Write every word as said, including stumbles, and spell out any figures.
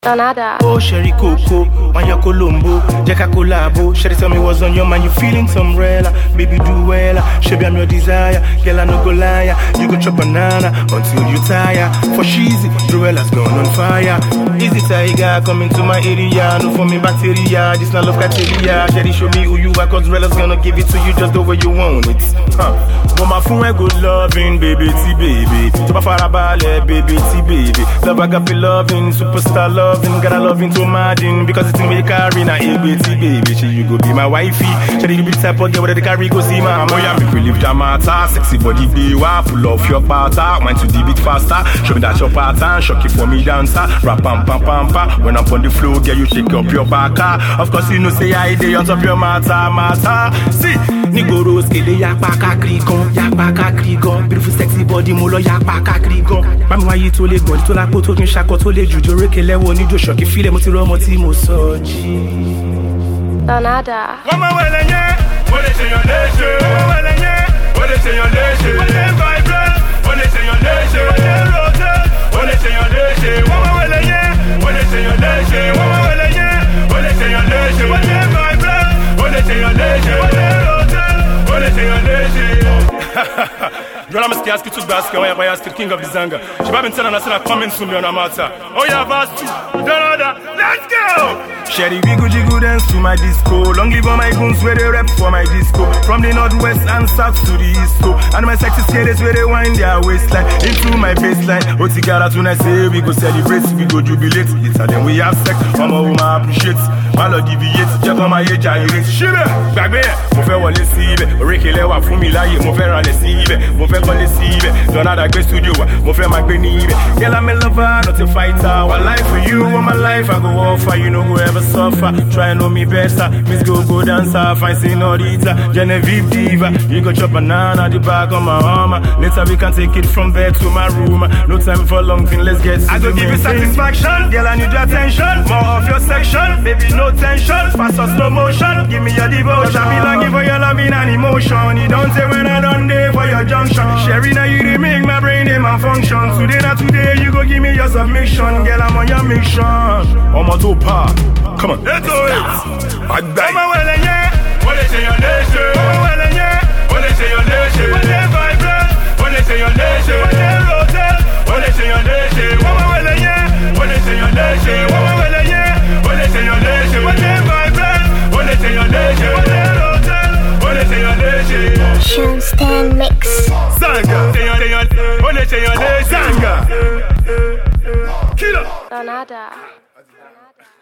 Donada. Oh, Sherry Coco, on your Colombo, Jacka Colabo. Sherry, tell me what's on your mind. You feeling some rela? Baby, do well. Sherry, I'm your desire. Girl, I no go lie. You go chop banana until you tire. For sheezy, Joella's gone on fire. Easy tiger, coming to my area. No for me bacteria. This not love criteria. Sherry, show me who you are, cause Joella's gonna give it to you just the way you want it. Huh. But my phone, good loving, baby, T baby. To my farabale, baby, T baby. Love, I got loving, superstar love. Gotta love into Madden because it's in me carry na A B T baby. She you go be my wifey. She you be the type of girl where the carry go see my mama. Yeah, make we live that matter. Sexy body be wa pull off your pattern. Mind to the beat faster. Show me that your pattern. Shock it for me dancer. Rap pam pam pam pam. When I'm on the floor, girl you shake up your back. Of course you know say I dey on top your matter matter. See, Nigoros kele yak paka krigon, yak paka krigon. Beautiful sexy body mo lo yak paka krigon. Mami wa yi to le gbon, to la po to kin shako to le jujo rekele wo ni jo shoki file mo ti ro mo ti mo soji. Donada. Woman well and yeah, what they say on this show. Woman well and yeah, what they say on this show. What they vibrate, what they say on this show. What they rotate, what they say on this show. Woman well and yeah, what they say on this show. Woman well and yeah, what they say on this show. What they vibrate, what they say on this show. What they rotate, what they say on this show. Jolla must ask you to basket when you ask the king of the Zanga. She been telling us that coming soon on a matter. Oh yeah, vast too. Donada, let's go! Sherry, we go jiggle dance to my disco. Long live all my goons where they rap for my disco. From the northwest and south to the east coast. And my sexy skaters where they wind their waistline into my baseline. Otigara tonight say we go celebrate, we go jubilate. It's a then we have sex, mama woman appreciate. My lord deviate, check on my age I erase. Shibe, back there, mo fẹ́ wọlé sí ibẹ̀. Orékelẹ̀ wà fún mi láyé, mo fẹ́ ralẹ̀ sí ibẹ̀. Mo fẹ́ kọ́lé sí ibẹ̀. Donada gbé studio wa, mo fẹ́ máa gbé ní ibẹ̀. Girl, I'm a lover, not a fighter. One life for you, all my life I go offer. You know who ever suffer, try and know me better. Miss go go dancer, fine senorita, Genevieve diva. You go chop banana, the back on my armor. Later we can take it from there to my room. No time for long thing, let's get I go give you satisfaction, girl I need your attention. More of your section, baby no tension. Fast or slow motion, give me your devotion. I be longing for your loving and emotion. You don't say when I done there for your junction. Sherry now you dey make my brain dey malfunction. Today not today, you go give me your submission. Girl I'm on your mission. On my two part. Come on, let's do it. I die. Woman well and yeah, what they say on this show. Woman well and yeah, what they say on this show. What they vibrate, what they say on this show. What they rotate, what they say on this show. Woman well and yeah, what they say on this show. Woman well and yeah, what they say on this show. What they vibrate, what they say on this show. What they rotate, what they say on this show. Shunstand mix. Zanga, what they say on this Zanga. Killer. Donada.